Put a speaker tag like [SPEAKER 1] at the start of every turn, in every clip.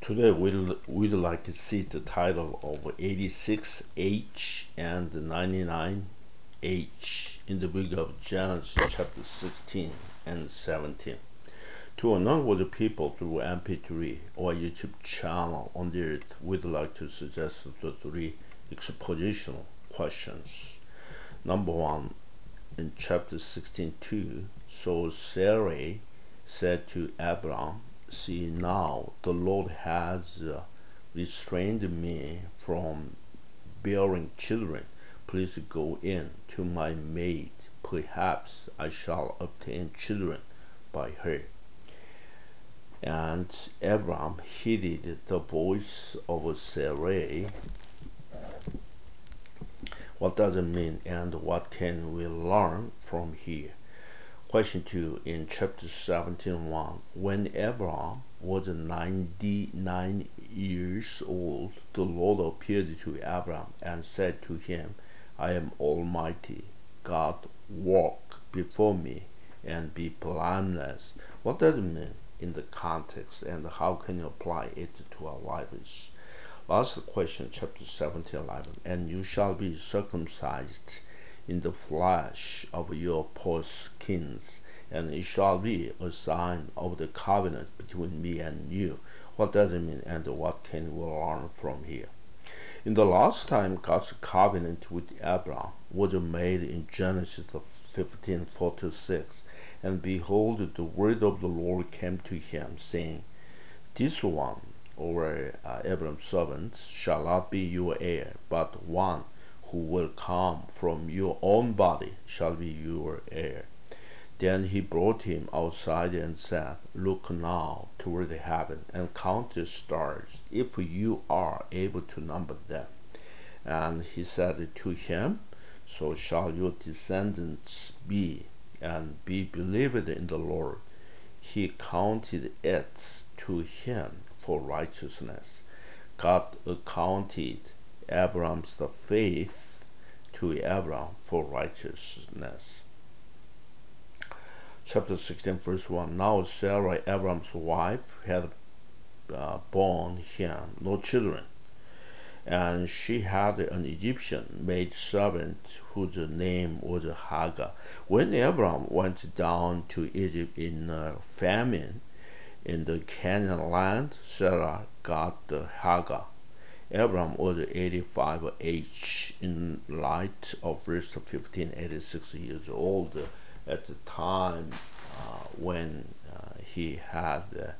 [SPEAKER 1] Today we'd like to see the title of 86H and 99H in the book of Genesis chapter 16 and 17. To a number of people through MP3 or YouTube channel on the earth, we'd like to suggest the three expositional questions. Number one, in chapter 16:2, so Sarai said to Abram, "See now, the Lord has restrained me from bearing children. Please go in to my maid. Perhaps I shall obtain children by her." And Abram heeded the voice of Sarai. What does it mean, and what can we learn from here? Question 2 in chapter 17:1. When Abraham was 99 years old, the Lord appeared to Abraham and said to him, "I am Almighty God, walk before me and be blameless." What does it mean in the context, and how can you apply it to our lives? Last question, chapter 17:11. And you shall be circumcised in the flesh of your foreskins, and it shall be a sign of the covenant between me and you. What does it mean, and what can we learn from here? In the last time, God's covenant with Abraham was made in Genesis 15:4-6. And behold, the word of the Lord came to him, saying, "This one," or Abraham's servant, "shall not be your heir, but one who will come from your own body shall be your heir." Then he brought him outside and said, "Look now toward heaven and count the stars, if you are able to number them." And he said to him, "So shall your descendants be, and be believed in the Lord." He counted it to him for righteousness. God accounted Abraham's faith to Abraham for righteousness. Chapter 16, verse 1. Now Sarah, Abraham's wife, had borne him no children, and she had an Egyptian maid servant whose name was Hagar. When Abraham went down to Egypt in a famine in the Canaan land, Sarah got Hagar. Abraham was 85 age in light of verse 15, 86 years old at the time when he had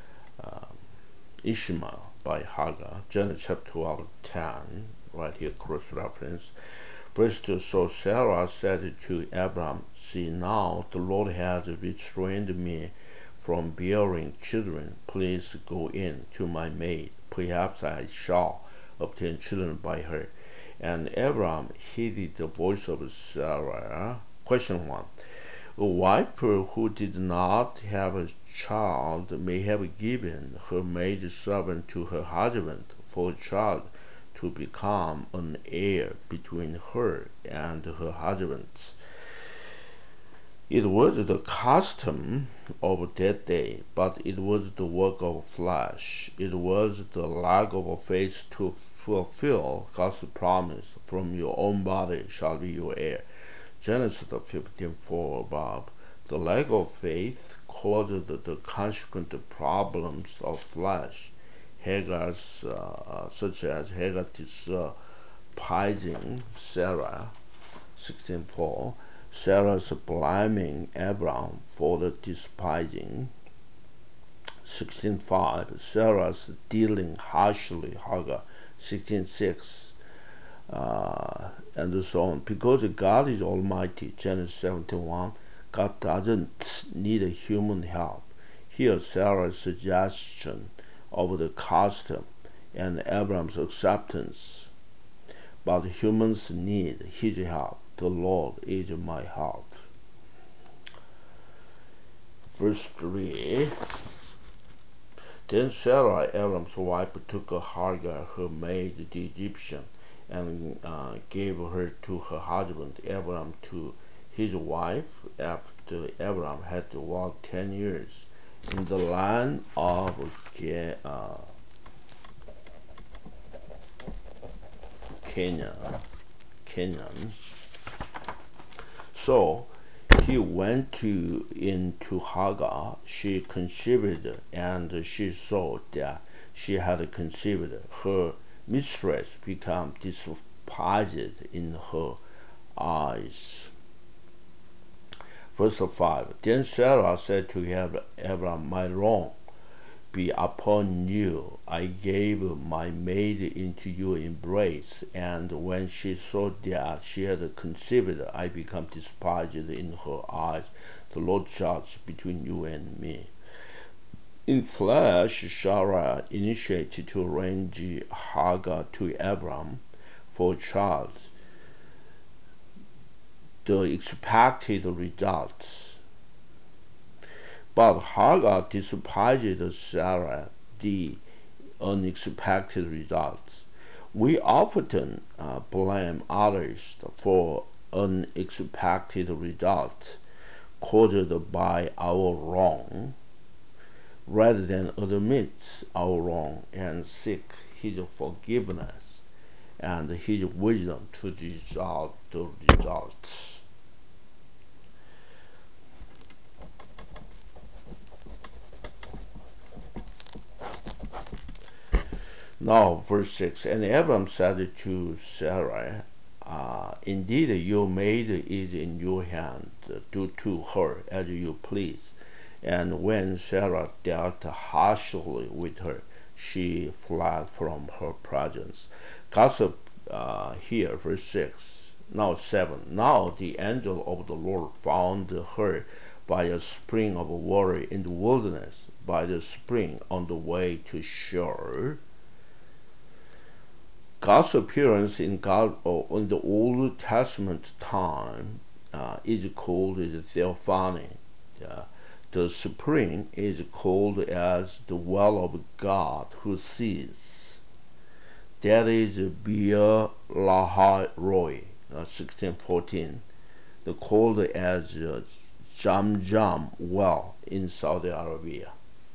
[SPEAKER 1] Ishmael by Hagar. Genesis chapter 12:10, right here, cross reference. Verse 2. So Sarah said to Abraham, "See now, the Lord has restrained me from bearing children. Please go in to my maid. Perhaps I shall obtain children by her." And Abraham heeded the voice of Sarah. Question 1. A wife who did not have a child may have given her maid servant to her husband for a child to become an heir between her and her husband. It was the custom of that day, but it was the work of flesh. It was the lack of faith to fulfill God's promise, "From your own body shall be your heir." Genesis 15:4 above. The lack of faith caused the consequent problems of flesh, such as Hagar despising Sarah, 16:4, Sarah's blaming Abraham for the despising, 16:5, Sarah's dealing harshly Hagar, 16:6, and so on. Because God is Almighty, Genesis 17:1, God doesn't need a human help. Here, Sarah's suggestion of the custom and Abraham's acceptance, but humans need his help. The Lord is my help. Verse 3. Then Sarah, Abraham's wife, took Hagar, her maid, the Egyptian, and gave her to her husband Abraham to his wife, after Abraham had walked 10 years in the land of Canaan. So he went into Hagar. She conceived, and she saw that she had conceived. Her mistress became despised in her eyes. Verse 5. Then Sarah said to Abram, my wrong be upon you. I gave my maid into your embrace, and when she saw that she had conceived, I became despised in her eyes. The Lord judge between you and me. In flesh, Sarah initiated to arrange Hagar to Abram for a child. The expected results. But Hagar despised Sarah, the unexpected results. We often blame others for unexpected results caused by our wrong, rather than admit our wrong and seek His forgiveness and His wisdom to resolve the results. Now, verse 6. And Abram said to Sarai, indeed, your maid is in your hand. Do to her as you please. And when Sarah dealt harshly with her, she fled from her presence. Gossip here, verse 6. Now 7. Now the angel of the Lord found her by a spring of water in the wilderness, by the spring on the way to Shur. God's appearance in the Old Testament time is called the theophany. The spring is called as the well of God who sees. That is Beer Lahai Roy, 1614, the called as Jam well in Saudi Arabia.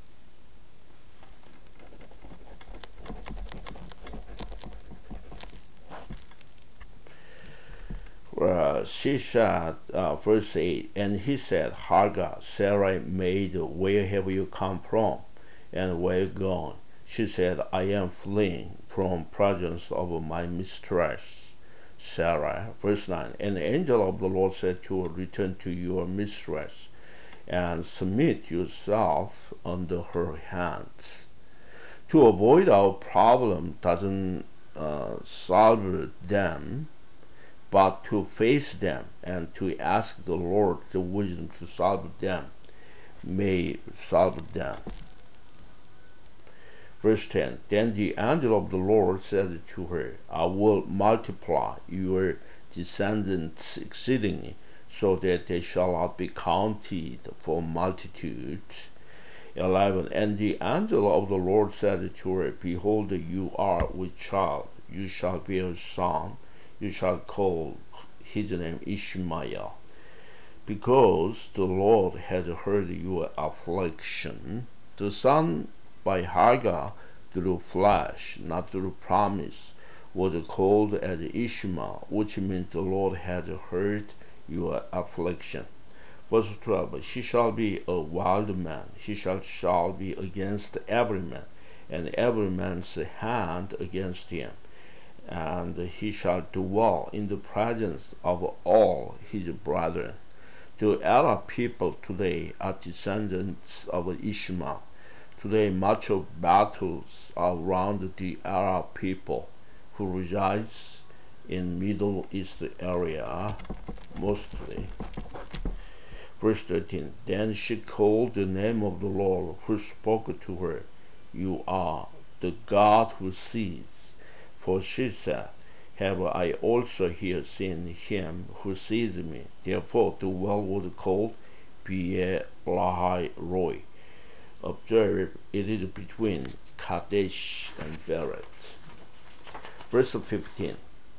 [SPEAKER 1] She said, verse 8, and he said, Hagar, Sarai maid, where have you come from, and where gone? She said, I am fleeing from presence of my mistress, Sarai. Verse 9, and the angel of the Lord said to her, return to your mistress, and submit yourself under her hands. To avoid our problem doesn't solve them, but to face them and to ask the Lord the wisdom to solve them may solve them. Verse 10. Then the angel of the Lord said to her, I will multiply your descendants exceedingly, so that they shall not be counted for multitudes. 11. And the angel of the Lord said to her, behold, you are with child, you shall bear a son, you shall call his name Ishmael, because the Lord has heard your affliction. The son by Hagar through flesh, not through promise, was called as Ishmael, which means the Lord has heard your affliction. Verse 12, he shall be a wild man, he shall be against every man, and every man's hand against him. And he shall dwell in the presence of all his brethren. The Arab people today are descendants of Ishmael. Today, much of battles are around the Arab people who resides in Middle East area mostly. Verse 13, then she called the name of the Lord who spoke to her, you are the God who sees. For she said, have I also here seen him who sees me? Therefore the well was called Beer Lahai Roy. Observe, it is between Kadesh and Beret. Verse 15,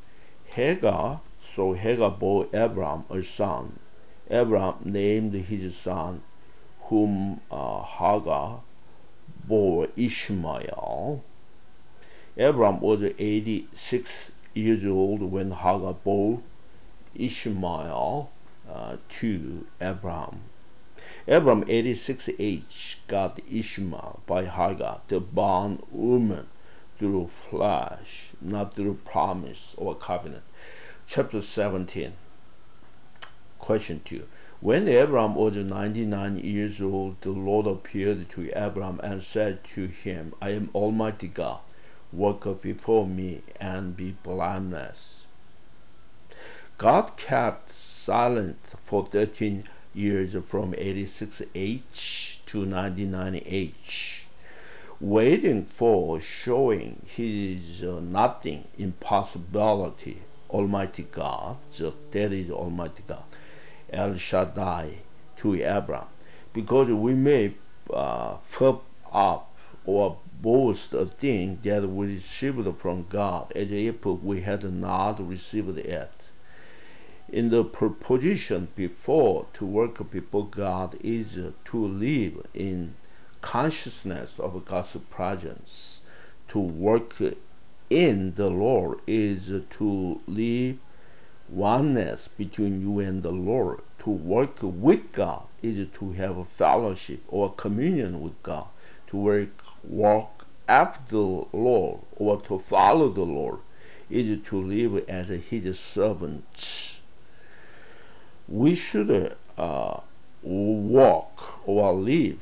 [SPEAKER 1] so Hagar bore Abram a son. Abram named his son, whom Hagar bore Ishmael. Abram was 86 years old when Hagar bore Ishmael to Abraham. Abraham, 86 age, got Ishmael by Hagar, the bondwoman, through flesh, not through promise or covenant. Chapter 17. Question 2. When Abraham was 99 years old, the Lord appeared to Abraham and said to him, I am Almighty God. Walk before me and be blameless. God kept silent for 13 years from 86 age to 99 age, waiting for showing his nothing impossibility. Almighty God, that is Almighty God, El Shaddai, to Abraham, because we may puff up or boast a thing that we received from God as if we had not received it. In the proposition before, to work before God is to live in consciousness of God's presence. To work in the Lord is to live oneness between you and the Lord. To work with God is to have a fellowship or communion with God. To walk after the Lord or to follow the Lord is to live as His servants. We should walk or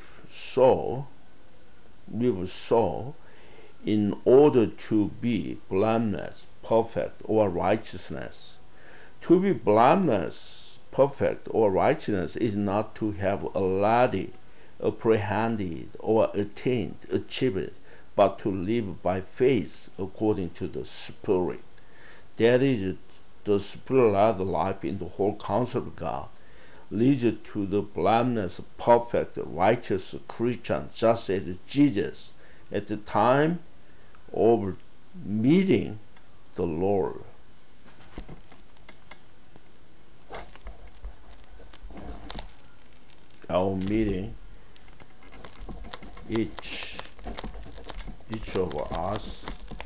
[SPEAKER 1] live so in order to be blameless, perfect, or righteousness. To be blameless, perfect, or righteousness is not to have already apprehended or achieved, but to live by faith according to the Spirit. That is the spirit-led life in the whole counsel of God leads to the blameless, perfect, righteous Christian, just as Jesus at the time of meeting the Lord. Our meeting, each of us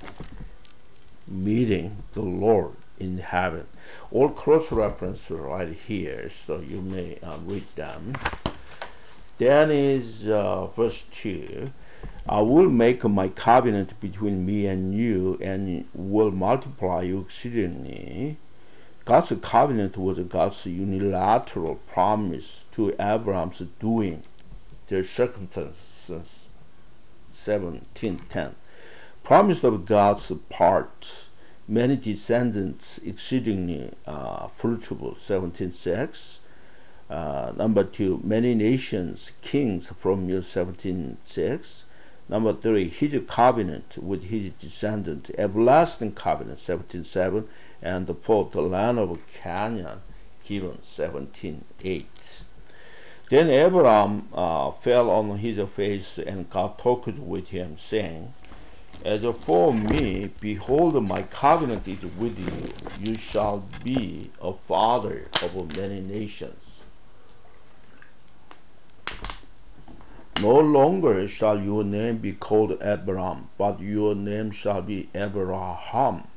[SPEAKER 1] meeting the Lord in heaven. All cross references right here, so you may read them. Then is verse 2. I will make my covenant between me and you, and will multiply you exceedingly. God's covenant was God's unilateral promise to Abraham's doing. Their circumstances, 17:10. Promise of God's part, many descendants exceedingly fruitful, 17:6. Number 2, many nations, kings from your, 17:6. Number 3, his covenant with his descendant, everlasting covenant, 17:7. And the fourth, the land of Canaan, given, 17:8. Then Abraham fell on his face, and God talked with him, saying, As for me, behold, my covenant is with you. You shall be a father of many nations. No longer shall your name be called Abraham, but your name shall be Abraham.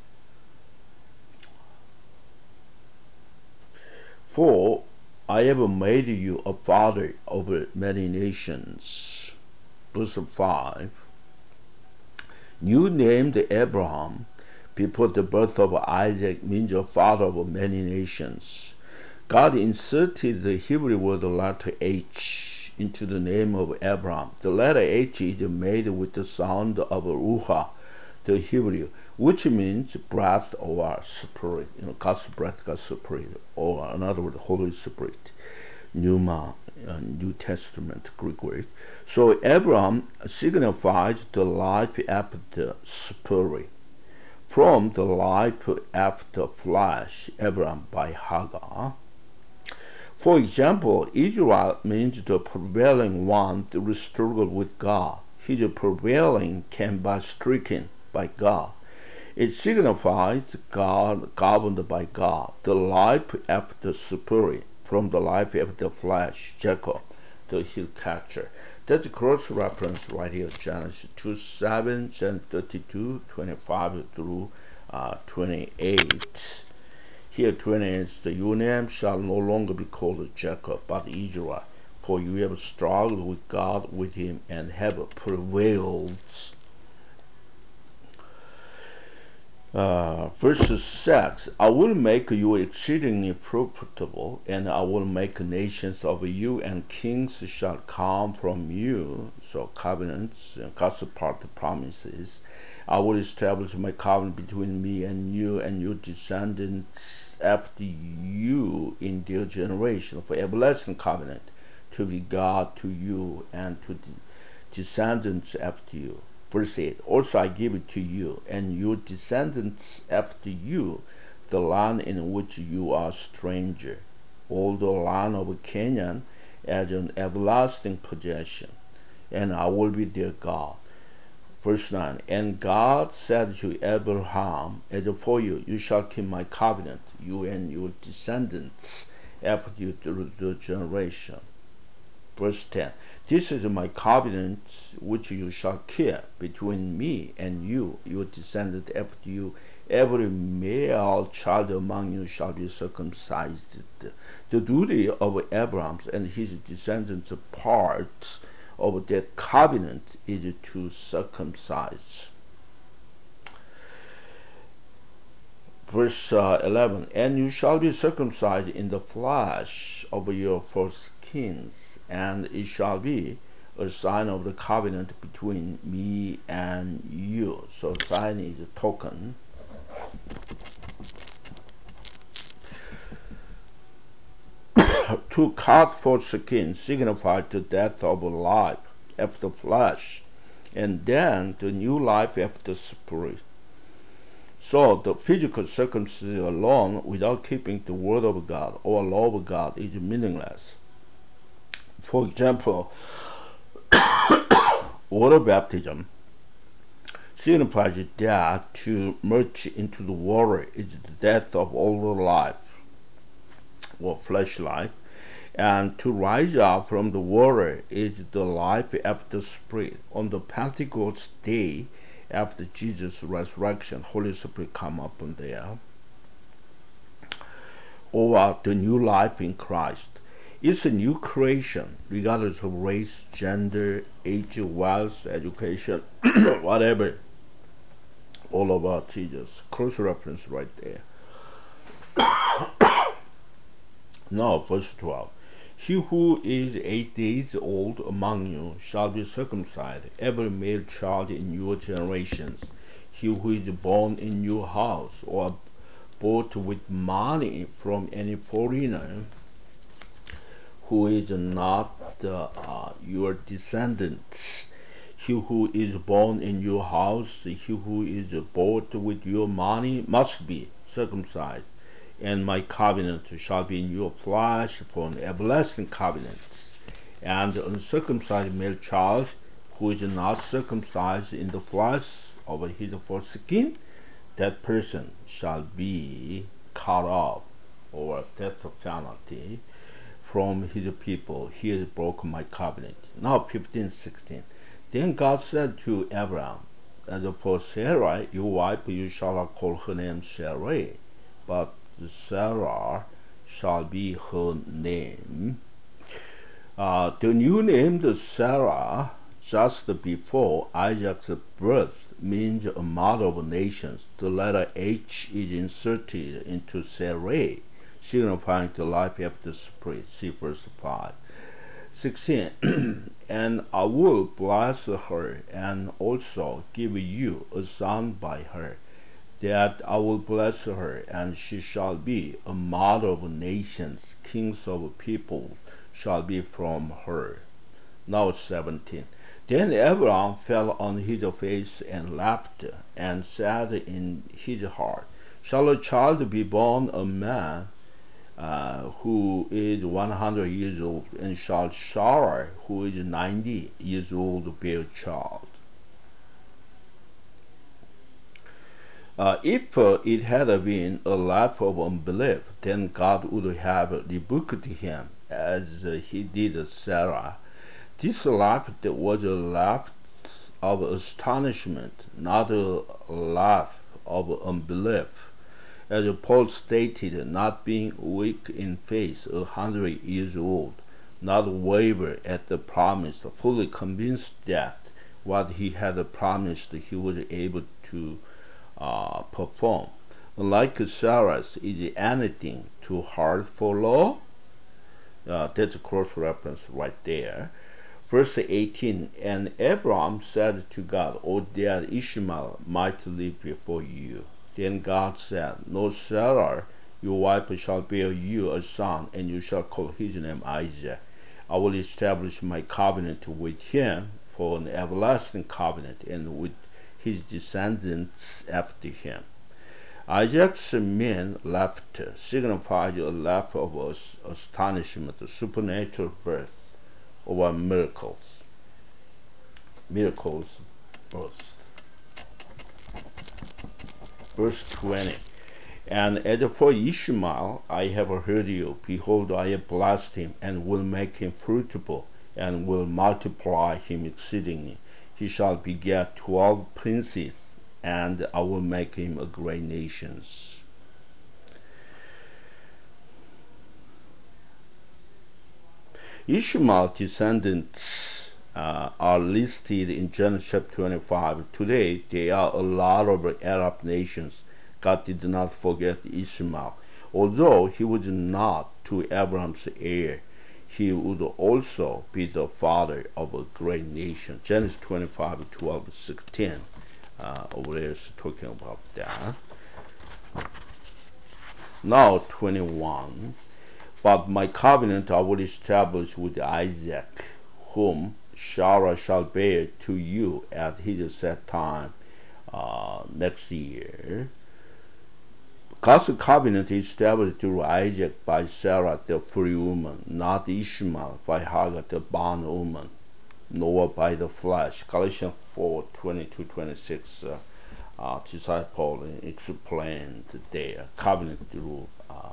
[SPEAKER 1] For I have made you a father over many nations. Verse 5. You named Abraham before the birth of Isaac, means a father of many nations. God inserted the Hebrew word letter H into the name of Abraham. The letter H is made with the sound of Ruha, the Hebrew, which means breath or spirit. God's breath, God's spirit, or another word, Holy Spirit. Pneuma, New Testament Greek word. So Abraham signifies the life after spirit. From the life after flesh, Abraham by Hagar. For example, Israel means the prevailing one through struggle with God. His prevailing came by stricken by God. It signifies God governed by God, the life after spirit, from the life after flesh, Jacob, the hill catcher. That's a cross reference right here, Genesis 2:7, Genesis 32:25 through 28. Here 28, your name shall no longer be called Jacob, but Israel, for you have struggled with God with him and have prevailed. Verse 6, I will make you exceedingly profitable, and I will make nations of you, and kings shall come from you. So covenants, God's part of promises. I will establish my covenant between me and your descendants after you in their generation, for everlasting covenant, to be God to you and to the descendants after you. Verse 8, also I give it to you and your descendants after you, the land in which you are stranger, all the land of Canaan, as an everlasting possession, and I will be their God. Verse 9, and God said to Abraham, as for you, you shall keep my covenant, you and your descendants after you through the generation. Verse 10, this is my covenant which you shall keep between me and you, your descendants after you. Every male child among you shall be circumcised. The duty of Abraham and his descendants, part of that covenant, is to circumcise. Verse 11, and you shall be circumcised in the flesh of your foreskins, and it shall be a sign of the covenant between me and you. So sign is a token. To cut foreskin signified the death of life after flesh, and then the new life after spirit. So the physical circumcision alone, without keeping the word of God or law of God, is meaningless. For example, water baptism signifies that to merge into the water is the death of older life or flesh life, and to rise up from the water is the life after spirit. On the Pentecost day, after Jesus' resurrection, Holy Spirit come upon there, or the new life in Christ. It's a new creation, regardless of race, gender, age, wealth, education, whatever. All about Jesus. Cross reference right there. Now, verse 12. He who is 8 days old among you shall be circumcised, every male child in your generations. He who is born in your house or bought with money from any foreigner who is not your descendant. He who is born in your house, he who is bought with your money, must be circumcised. And my covenant shall be in your flesh for an everlasting covenant. And the uncircumcised male child who is not circumcised in the flesh of his foreskin, that person shall be cut off, or death penalty, from his people. He has broken my covenant. Now 15:16. Then God said to Abraham, as for Sarai, your wife, you shall not call her name Sarai, but Sarah shall be her name. The new name, the Sarah, just before Isaac's birth, means a mother of nations. The letter H is inserted into Sarai, signifying the life after spirit. See verse 5. 16. And I will bless her and also give you a son by her, that I will bless her, and she shall be a mother of nations. Kings of people shall be from her. Now 17. Then Abraham fell on his face and laughed, and said in his heart, shall a child be born a man who is 100 years old, and shall Sarah, who is 90 years old, bear a child? If it had been a life of unbelief, then God would have rebuked him as he did Sarah. This laugh was a laugh of astonishment, not a laugh of unbelief. As Paul stated, not being weak in faith, 100 years old, not waver at the promise, fully convinced that what he had promised he was able to perform. Like Sarah, is anything too hard for law? That's a cross reference right there. Verse 18, and Abraham said to God, O that Ishmael might live before you. Then God said, No, Sarah, your wife shall bear you a son, and you shall call his name Isaac. I will establish my covenant with him for an everlasting covenant, and with his descendants after him. Isaac's mean laughter signifies a laugh of astonishment, supernatural birth, or miracles. Miracles birth. Verse 20. And as for Ishmael, I have heard you. Behold, I have blessed him, and will make him fruitful, and will multiply him exceedingly. He shall beget 12 princes, and I will make him a great nation. Ishmael's descendants are listed in Genesis chapter 25. Today, there are a lot of Arab nations. God did not forget Ishmael. Although he was not to Abraham's heir, he would also be the father of a great nation. Genesis 25, 12, 16. Over there is talking about that. Now 21. But my covenant I will establish with Isaac, whom Sarah shall bear to you at his set time next year. God's covenant is established through Isaac by Sarah, the free woman, not Ishmael by Hagar, the bondwoman, nor by the flesh. Galatians 4:22-26. Disciple explained their covenant through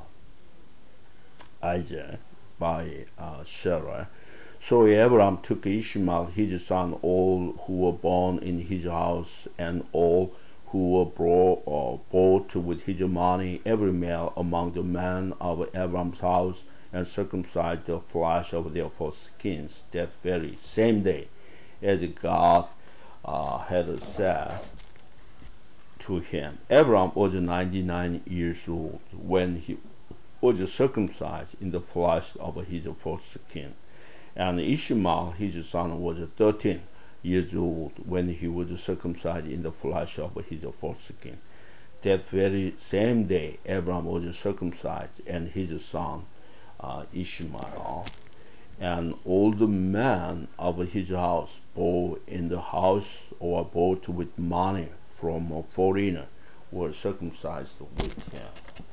[SPEAKER 1] Isaac by Sarah. So Abraham took Ishmael his son, all who were born in his house, and all who were bought with his money, every male among the men of Abraham's house, and circumcised the flesh of their foreskins that very same day, as God had said to him. Abraham was 99 years old when he was circumcised in the flesh of his foreskin. And Ishmael, his son, was 13 years old when he was circumcised in the flesh of his foreskin. That very same day, Abraham was circumcised, and his son Ishmael. And all the men of his house, both in the house or bought with money from a foreigner, were circumcised with him.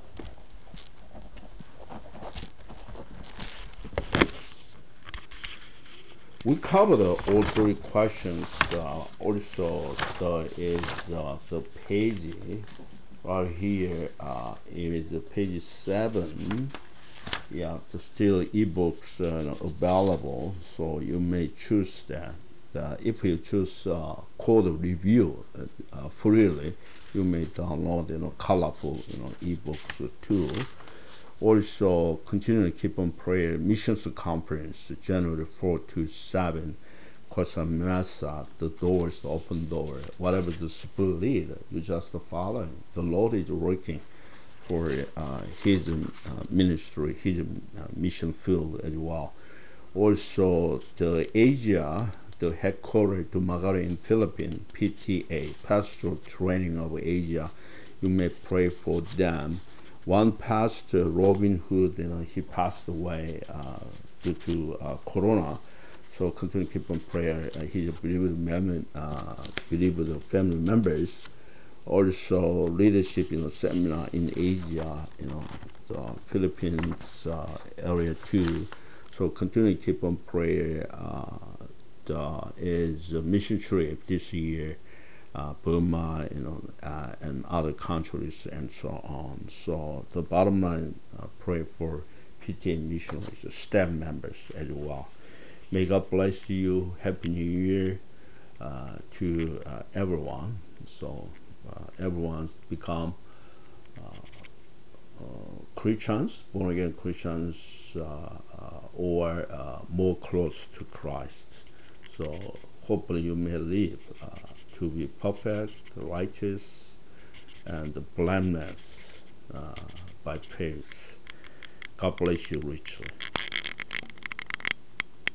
[SPEAKER 1] We covered all three questions. Also, there is the page right here. It is page 7. Yeah, there's still ebooks available, so you may choose that. If you choose code review freely, you may download colorful ebooks too. Also, continue to keep on prayer. Missions Conference, January 4 to 7. Costa Mesa, the doors, open door. Whatever the Spirit lead, you just follow. The Lord is working for his ministry, his mission field as well. Also, the Asia, the headquarters to Magari in Philippines, PTA, Pastoral Training of Asia, you may pray for them. One pastor, Robin Hood, he passed away due to corona. So continue to keep on prayer. He's a believer family members. Also, leadership, seminar in Asia, the Philippines area too. So continue to keep on prayer. Is a mission trip this year, Burma, and other countries and so on. So the bottom line, pray for PTA missionaries, staff members as well. May God bless you. Happy New Year to everyone. So everyone's become Christians, born again Christians, or more close to Christ. So hopefully you may live to be perfect, righteous, and blameless by faith. God bless you richly.